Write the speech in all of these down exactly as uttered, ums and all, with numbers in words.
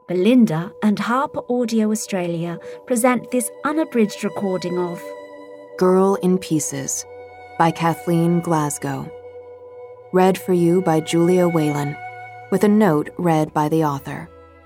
Belinda and Harper Audio Australia present this unabridged recording of Girl in Pieces by Kathleen Glasgow. Read for you by Julia Whalen, with a note read by the author.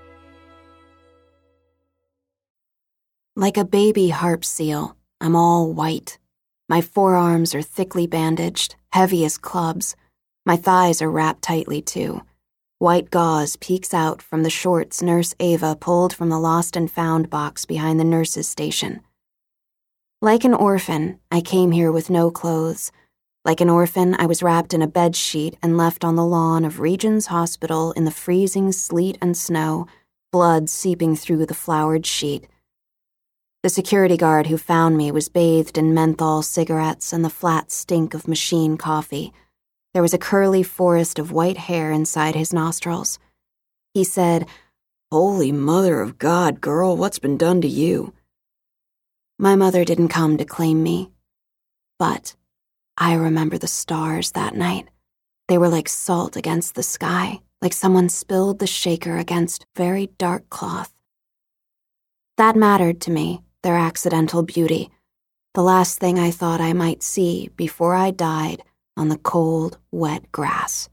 Like a baby harp seal, I'm all white. My forearms are thickly bandaged, heavy as clubs. My thighs are wrapped tightly, too. White gauze peeks out from the shorts Nurse Ava pulled from the lost and found box behind the nurse's station. Like an orphan, I came here with no clothes. Like an orphan, I was wrapped in a bed sheet and left on the lawn of Regions Hospital in the freezing sleet and snow, blood seeping through the flowered sheet. The security guard who found me was bathed in menthol cigarettes and the flat stink of machine coffee. There was a curly forest of white hair inside his nostrils. He said, "Holy Mother of God, girl, what's been done to you?" My mother didn't come to claim me. But I remember the stars that night. They were like salt against the sky, like someone spilled the shaker against very dark cloth. That mattered to me, their accidental beauty, the last thing I thought I might see before I died on the cold, wet grass.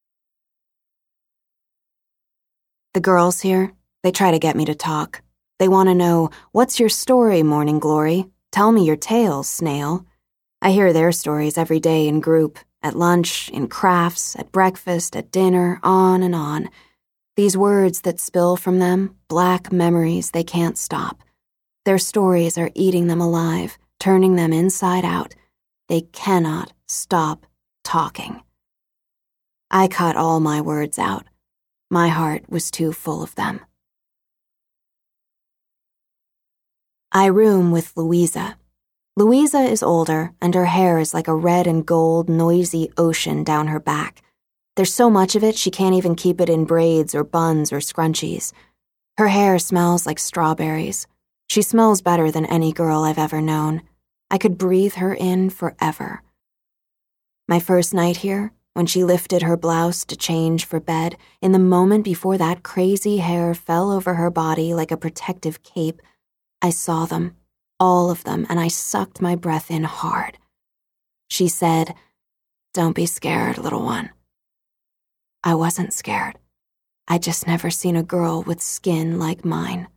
The girls here, they try to get me to talk. They want to know, what's your story, Morning Glory? Tell me your tales, Snail. I hear their stories every day in group, at lunch, in crafts, at breakfast, at dinner, on and on. These words that spill from them, black memories they can't stop. Their stories are eating them alive, turning them inside out. They cannot stop talking. I cut all my words out. My heart was too full of them. I room with Louisa. Louisa is older, and her hair is like a red and gold, noisy ocean down her back. There's so much of it she can't even keep it in braids or buns or scrunchies. Her hair smells like strawberries. She smells better than any girl I've ever known. I could breathe her in forever. My first night here, when she lifted her blouse to change for bed, in the moment before that crazy hair fell over her body like a protective cape, I saw them, all of them, and I sucked my breath in hard. She said, "Don't be scared, little one." I wasn't scared. I'd just never seen a girl with skin like mine.